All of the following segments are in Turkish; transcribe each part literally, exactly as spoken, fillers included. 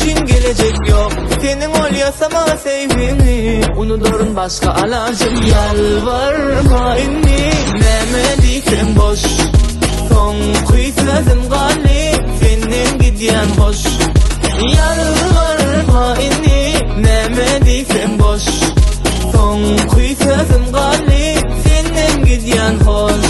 için gelecek yok. Senin ol yasama sevgini, unuturun başka alacım. Yalvarma inni, neme diysen boş. Son kuy sözüm gali, senin gidiyen hoş. Yalvarma inni, neme diysen boş. Son kuy sözüm gali, senin gidiyen hoş.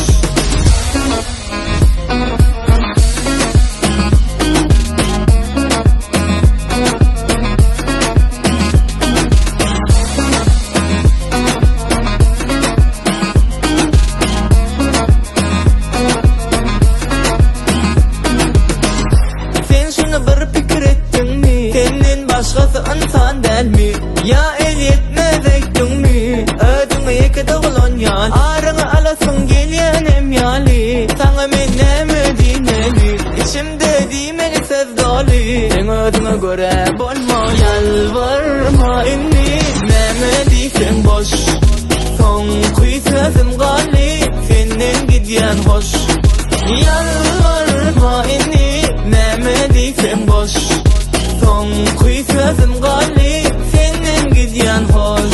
Başkası insan değil mi? Ya el yetmezektin mi? Ödünü iki doğulan yan, arını alasın geliyenim yali. Sana men neme dinemi, içimde dimeni söz dolu. Sen ödünü göre bolma, yalvarma inni, neme diysen boş. Son kuy sözüm gali, senin gidiyen hoş. Yalvarma inni, neme diysen boş. Son kuy sözüm gali, senin gidiyen hoş.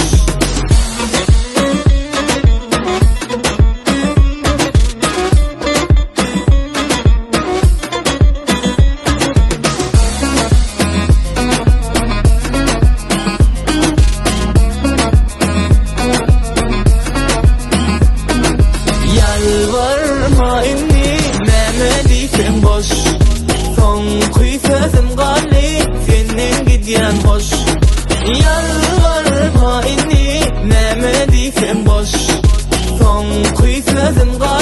Yalvarma inni, neme diysen boş. Son kuy sözüm gali, senin gidiyen hoş. Yalvarma inni, neme diysen boş. Son kuy sözüm gali.